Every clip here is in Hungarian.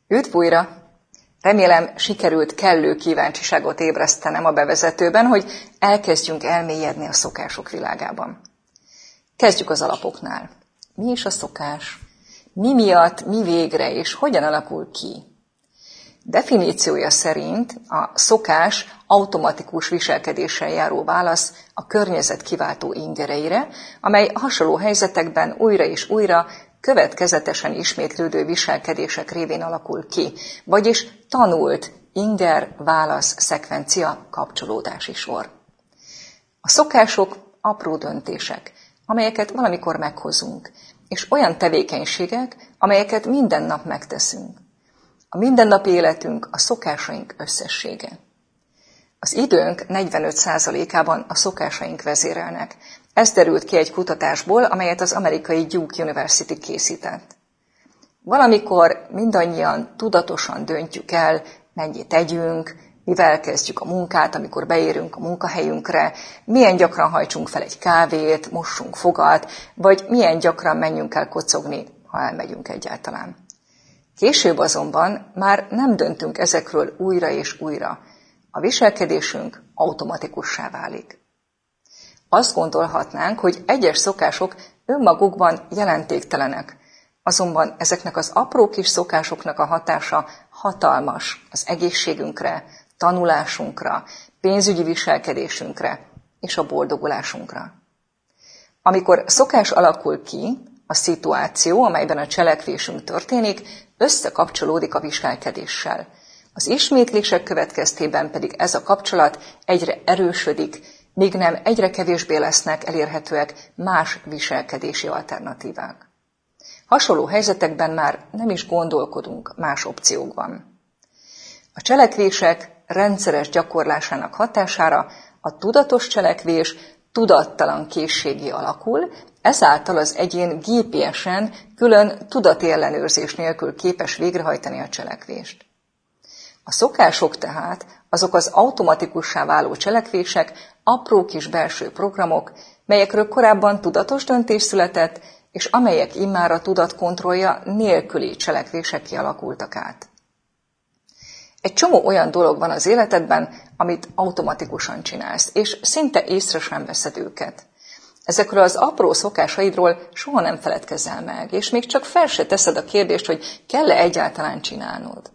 Üdv újra! Remélem, sikerült kellő kíváncsiságot ébresztenem a bevezetőben, hogy elkezdjünk elmélyedni a szokások világában. Kezdjük az alapoknál. Mi is a szokás? Mi miatt, mi végre, és hogyan alakul ki? Definíciója szerint a szokás automatikus viselkedéssel járó válasz a környezet kiváltó ingereire, amely hasonló helyzetekben újra és újra következetesen ismétlődő viselkedések révén alakul ki, vagyis tanult inger-válasz szekvencia kapcsolódási sor. A szokások apró döntések, amelyeket valamikor meghozunk, és olyan tevékenységek, amelyeket minden nap megteszünk. A mindennapi életünk a szokásaink összessége. Az időnk 45%-ában a szokásaink vezérelnek. Ez derült ki egy kutatásból, amelyet az amerikai Duke University készített. Valamikor mindannyian tudatosan döntjük el, mennyit tegyünk, mivel kezdjük a munkát, amikor beérünk a munkahelyünkre, milyen gyakran hajtsunk fel egy kávét, mossunk fogat, vagy milyen gyakran menjünk el kocogni, ha elmegyünk egyáltalán. Később azonban már nem döntünk ezekről újra és újra. A viselkedésünk automatikussá válik. Azt gondolhatnánk, hogy egyes szokások önmagukban jelentéktelenek, azonban ezeknek az apró kis szokásoknak a hatása hatalmas az egészségünkre, tanulásunkra, pénzügyi viselkedésünkre és a boldogulásunkra. Amikor szokás alakul ki, a szituáció, amelyben a cselekvésünk történik, összekapcsolódik a viselkedéssel. Az ismétlések következtében pedig ez a kapcsolat egyre erősödik, míg nem egyre kevésbé lesznek elérhetőek más viselkedési alternatívák. Hasonló helyzetekben már nem is gondolkodunk más opciókban. A cselekvések rendszeres gyakorlásának hatására a tudatos cselekvés tudattalan készséggé alakul, ezáltal az egyén gépiesen, külön tudati ellenőrzés nélkül képes végrehajtani a cselekvést. A szokások tehát, azok az automatikussá váló cselekvések, apró kis belső programok, melyekről korábban tudatos döntés született, és amelyek immár a tudat kontrollja nélküli cselekvések kialakultak át. Egy csomó olyan dolog van az életedben, amit automatikusan csinálsz, és szinte észre sem veszed őket. Ezekről az apró szokásaidról soha nem feledkezel meg, és még csak fel se teszed a kérdést, hogy kell-e egyáltalán csinálnod.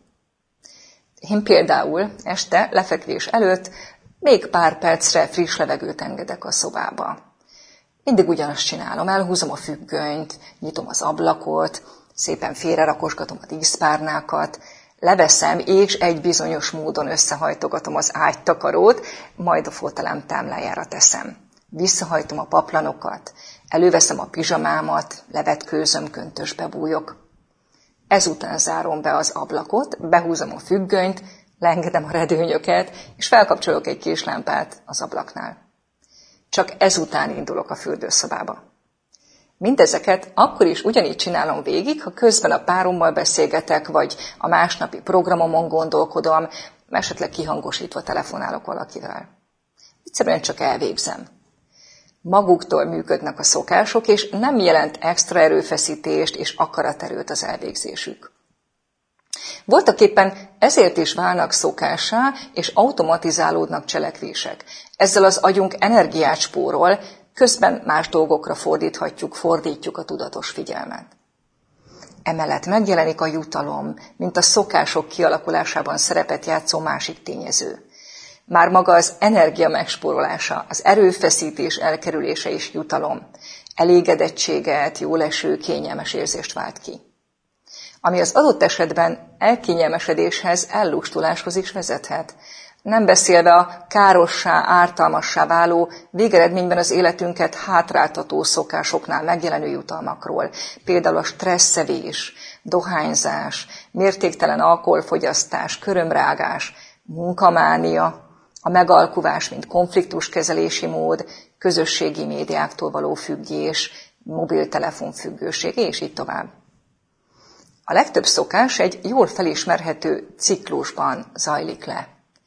Én például este lefekvés előtt még pár percre friss levegőt engedek a szobába. Mindig ugyanazt csinálom, elhúzom a függönyt, nyitom az ablakot, szépen félrerakosgatom a díszpárnákat, leveszem és egy bizonyos módon összehajtogatom az ágytakarót, majd a fotelem támlájára teszem. Visszahajtom a paplanokat, előveszem a pizsamámat, levetkőzöm, köntösbe bújok. Ezután zárom be az ablakot, behúzom a függönyt, leengedem a redőnyöket, és felkapcsolok egy kis lámpát az ablaknál. Csak ezután indulok a fürdőszobába. Mindezeket akkor is ugyanígy csinálom végig, ha közben a párommal beszélgetek, vagy a másnapi programomon gondolkodom, esetleg kihangosítva telefonálok valakivel. Egyszerűen csak elvégzem. Maguktól működnek a szokások, és nem jelent extra erőfeszítést és akaraterőt az elvégzésük. Voltaképpen ezért is válnak szokássá, és automatizálódnak cselekvések. Ezzel az agyunk energiát spórol, közben más dolgokra fordítjuk a tudatos figyelmet. Emellett megjelenik a jutalom, mint a szokások kialakulásában szerepet játszó másik tényező. Már maga az energia megspórolása, az erőfeszítés elkerülése is jutalom. Elégedettséget, jóleső, kényelmes érzést vált ki. Ami az adott esetben elkényelmesedéshez, ellustuláshoz is vezethet. Nem beszélve a károssá, ártalmassá váló, végeredményben az életünket hátráltató szokásoknál megjelenő jutalmakról. Például a stresszevés, dohányzás, mértéktelen alkoholfogyasztás, körömrágás, munkamánia, a megalkuvás, mint konfliktuskezelési mód, közösségi médiáktól való függés, mobiltelefonfüggőség, és így tovább. A legtöbb szokás egy jól felismerhető ciklusban zajlik le.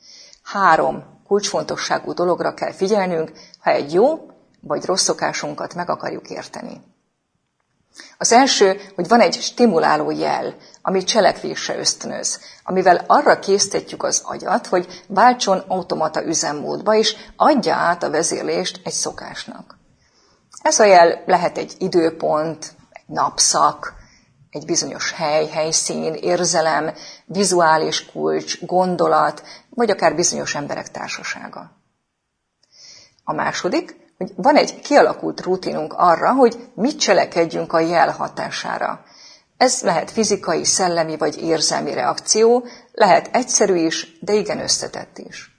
3 kulcsfontosságú dologra kell figyelnünk, ha egy jó vagy rossz szokásunkat meg akarjuk érteni. Az első, hogy van egy stimuláló jel, ami cselekvésre ösztönöz, amivel arra késztetjük az agyat, hogy váltson automata üzemmódba, és adja át a vezérlést egy szokásnak. Ez a jel lehet egy időpont, egy napszak, egy bizonyos hely, helyszín, érzelem, vizuális kulcs, gondolat, vagy akár bizonyos emberek társasága. A második, hogy van egy kialakult rutinunk arra, hogy mit cselekedjünk a jel hatására. Ez lehet fizikai, szellemi vagy érzelmi reakció, lehet egyszerű is, de igen összetett is.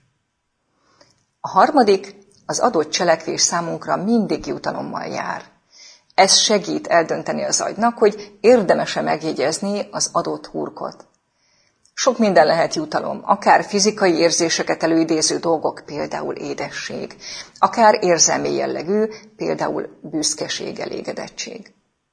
A harmadik, az adott cselekvés számunkra mindig jutalommal jár. Ez segít eldönteni az agynak, hogy érdemes-e megjegyezni az adott hurkot. Sok minden lehet jutalom, akár fizikai érzéseket előidéző dolgok, például édesség, akár érzelmi jellegű, például büszkeség, elégedettség.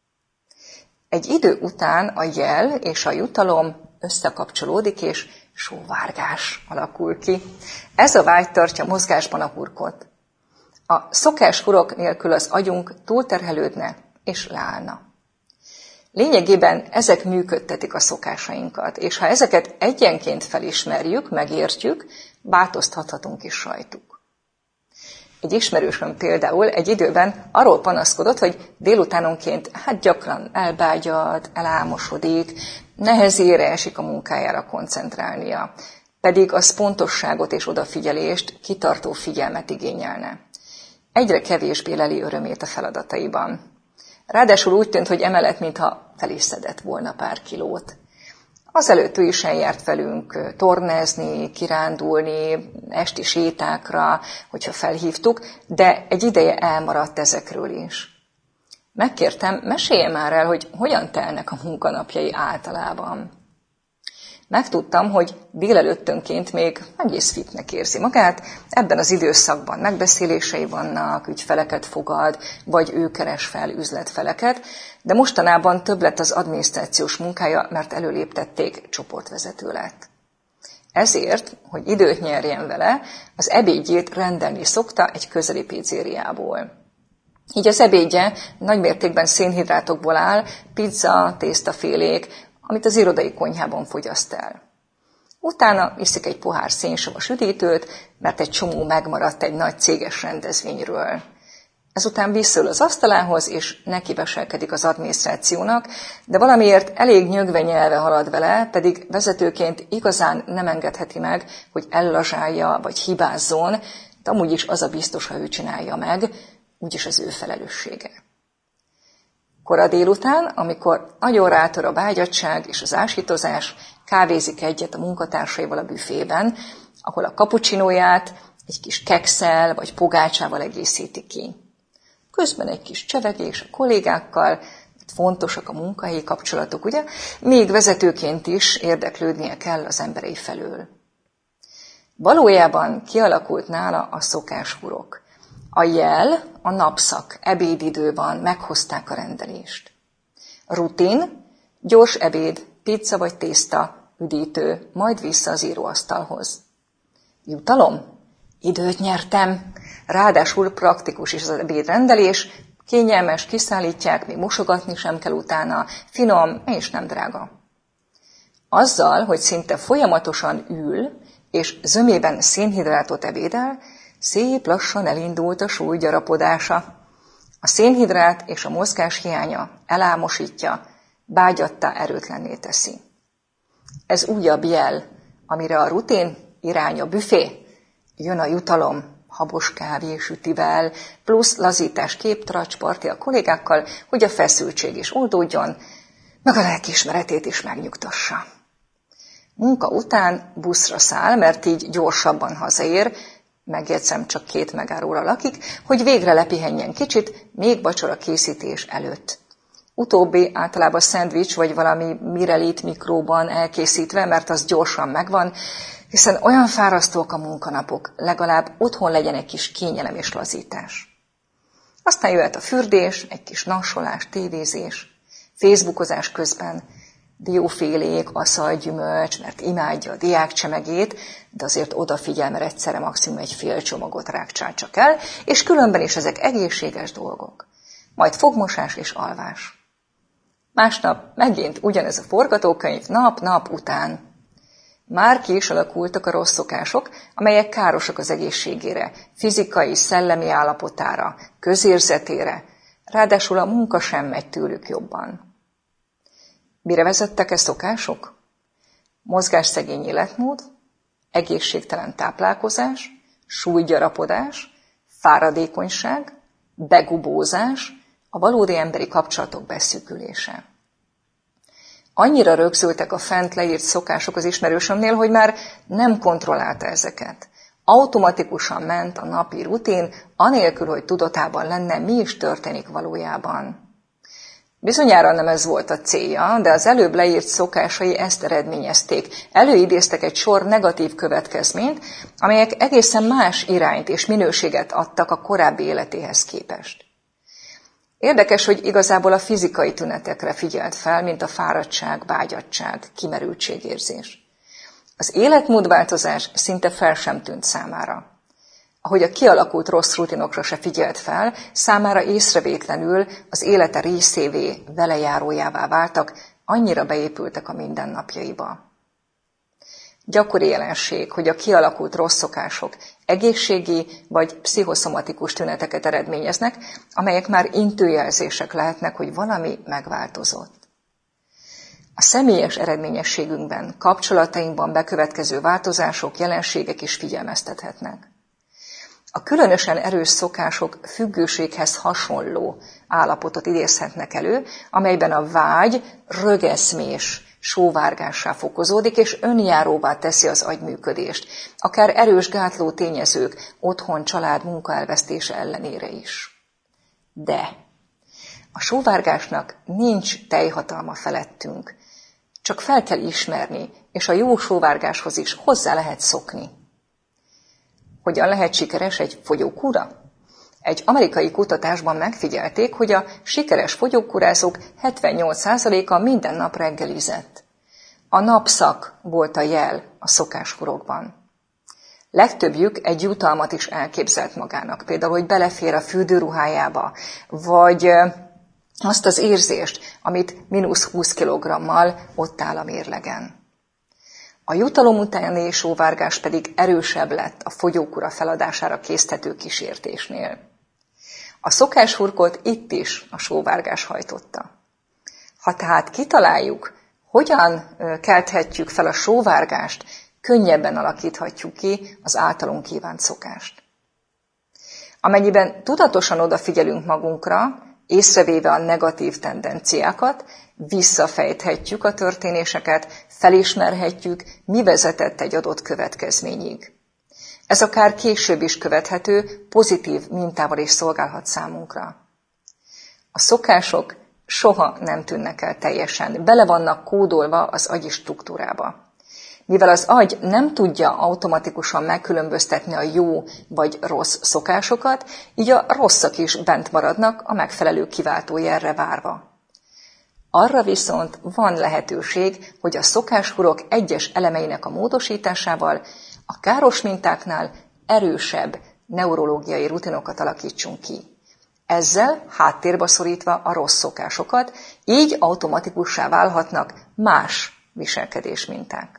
Egy idő után a jel és a jutalom összekapcsolódik, és sóvárgás alakul ki. Ez a vágy tartja mozgásban a hurkot. A szokáshurok nélkül az agyunk túlterhelődne és leállna. Lényegében ezek működtetik a szokásainkat, és ha ezeket egyenként felismerjük, megértjük, változtathatunk is rajtuk. Egy ismerősöm például egy időben arról panaszkodott, hogy délutánonként gyakran elbágyad, elálmosodik, nehezére esik a munkájára koncentrálnia, pedig az pontosságot és odafigyelést, kitartó figyelmet igényelne. Egyre kevésbé leli örömét a feladataiban. Ráadásul úgy tűnt, hogy emellett, mintha fel is szedett volna pár kilót. Azelőtt ő is eljárt velünk tornázni, kirándulni, esti sétákra, hogyha felhívtuk, de egy ideje elmaradt ezekről is. Megkértem, mesélje már el, hogy hogyan telnek a munkanapjai általában. Megtudtam, hogy délelőttönként még egész fitnek érzi magát, ebben az időszakban megbeszélései vannak, ügyfeleket fogad, vagy ő keres fel üzletfeleket, de mostanában több lett az adminisztrációs munkája, mert előléptették, csoportvezető lett. Ezért, hogy időt nyerjen vele, az ebédjét rendelni szokta egy közeli pizzériából. Így az ebédje nagymértékben szénhidrátokból áll, pizza, tésztafélék, amit az irodai konyhában fogyaszt el. Utána iszik egy pohár szénsavas üdítőt, mert egy csomó megmaradt egy nagy céges rendezvényről. Ezután visszaül az asztalához, és nekiveselkedik az adminisztrációnak, de valamiért elég nyögve nyelve halad vele, pedig vezetőként igazán nem engedheti meg, hogy ellazsálja vagy hibázzon, de amúgy is az a biztos, ha ő csinálja meg, úgyis az ő felelőssége. Kora délután, amikor nagyon rátör a vágyadtság és az ásítozás, kávézik egyet a munkatársaival a büfében, ahol a kapucsinóját egy kis kekszel vagy pogácsával egészíti ki. Közben egy kis csevegés a kollégákkal, fontosak a munkahelyi kapcsolatok, ugye? Még vezetőként is érdeklődnie kell az emberei felől. Valójában kialakult nála a szokáshurok. A jel, a napszak, ebédidő van, meghozták a rendelést. Rutin, gyors ebéd, pizza vagy tészta, üdítő, majd vissza az íróasztalhoz. Jutalom? Időt nyertem. Ráadásul praktikus is az ebédrendelés, kényelmes, kiszállítják, még mosogatni sem kell utána, finom és nem drága. Azzal, hogy szinte folyamatosan ül, és zömében szénhidrátot ebédel, szép lassan elindult a súly gyarapodása. A szénhidrát és a mozgás hiánya elálmosítja, bágyattá, erőtlenné teszi. Ez újabb jel, amire a rutin irány a büfé, jön a jutalom, habos kávé sütivel, plusz lazítás, képtracs, parti a kollégákkal, hogy a feszültség is oldódjon, meg a lelkiismeretét is megnyugtassa. Munka után buszra száll, mert így gyorsabban hazaér, megjegyzem, csak 2 megállóra lakik, hogy végre lepihenjen kicsit, még vacsora készítés előtt. Utóbbi általában szendvics vagy valami mirelit mikróban elkészítve, mert az gyorsan megvan, hiszen olyan fárasztók a munkanapok, legalább otthon legyen egy kis kényelem és lazítás. Aztán jöhet a fürdés, egy kis nassolás, tévézés, facebookozás közben, diófélék, aszal, gyümölcs, mert imádja a diákcsemegét, de azért odafigyel, mert egyszerre maximum egy fél csomagot rákcsál csak el, és különben is ezek egészséges dolgok. Majd fogmosás és alvás. Másnap megint ugyanez a forgatókönyv nap-nap után. Már ki is alakultak a rossz szokások, amelyek károsak az egészségére, fizikai, szellemi állapotára, közérzetére, ráadásul a munka sem megy tőlük jobban. Mire vezettek e szokások? Mozgásszegény életmód, egészségtelen táplálkozás, súlygyarapodás, fáradékonyság, begubózás, a valódi emberi kapcsolatok beszűkülése. Annyira rögzültek a fent leírt szokások az ismerősömnél, hogy már nem kontrollálta ezeket. Automatikusan ment a napi rutin, anélkül, hogy tudatában lenne, mi is történik valójában. Bizonyára nem ez volt a célja, de az előbb leírt szokásai ezt eredményezték. Előidéztek egy sor negatív következményt, amelyek egészen más irányt és minőséget adtak a korábbi életéhez képest. Érdekes, hogy igazából a fizikai tünetekre figyelt fel, mint a fáradtság, vágyadtság, kimerültségérzés. Az életmódváltozás szinte fel sem tűnt számára. Ahogy a kialakult rossz rutinokra se figyelt fel, számára észrevétlenül az élete részévé, velejárójává váltak, annyira beépültek a mindennapjaiba. Gyakori jelenség, hogy a kialakult rossz szokások egészségi vagy pszichoszomatikus tüneteket eredményeznek, amelyek már intőjelzések lehetnek, hogy valami megváltozott. A személyes eredményességünkben, kapcsolatainkban bekövetkező változások, jelenségek is figyelmeztethetnek. A különösen erős szokások függőséghez hasonló állapotot idézhetnek elő, amelyben a vágy rögeszmés, sóvárgássá fokozódik, és önjáróvá teszi az agyműködést, akár erős gátló tényezők, otthon, család, munka elvesztése ellenére is. De a sóvárgásnak nincs teljhatalma felettünk, csak fel kell ismerni, és a jó sóvárgáshoz is hozzá lehet szokni. Hogyan lehet sikeres egy fogyókúra? Egy amerikai kutatásban megfigyelték, hogy a sikeres fogyókúrázók 78%-a minden nap reggelizett. A napszak volt a jel a szokáshurokban. Legtöbbjük egy jutalmat is elképzelt magának, például, hogy belefér a fürdőruhájába, vagy azt az érzést, amit -20 kg-mal ott áll a mérlegen. A jutalom utáni sóvárgás pedig erősebb lett a fogyókúra feladására késztető kísértésnél. A szokáshurkot itt is a sóvárgás hajtotta. Ha tehát kitaláljuk, hogyan kelthetjük fel a sóvárgást, könnyebben alakíthatjuk ki az általunk kívánt szokást. Amennyiben tudatosan odafigyelünk magunkra, észrevéve a negatív tendenciákat, visszafejthetjük a történéseket, felismerhetjük, mi vezetett egy adott következményig. Ez akár később is követhető, pozitív mintával is szolgálhat számunkra. A szokások soha nem tűnnek el teljesen, bele vannak kódolva az agyi struktúrába. Mivel az agy nem tudja automatikusan megkülönböztetni a jó vagy rossz szokásokat, így a rosszak is bent maradnak a megfelelő kiváltójelre várva. Arra viszont van lehetőség, hogy a szokáshurok egyes elemeinek a módosításával a káros mintáknál erősebb neurológiai rutinokat alakítsunk ki. Ezzel háttérbe szorítva a rossz szokásokat, így automatikussá válhatnak más viselkedésminták.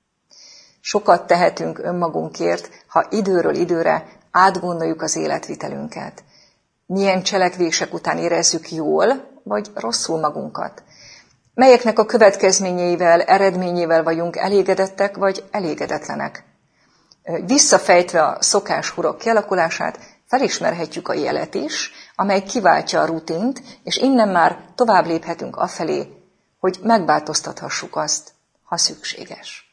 Sokat tehetünk önmagunkért, ha időről időre átgondoljuk az életvitelünket. Milyen cselekvések után érezzük jól vagy rosszul magunkat. Melyeknek a következményeivel, eredményével vagyunk elégedettek vagy elégedetlenek. Visszafejtve a szokáshurok kialakulását, felismerhetjük a jelet is, amely kiváltja a rutint, és innen már tovább léphetünk afelé, hogy megváltoztathassuk azt, ha szükséges.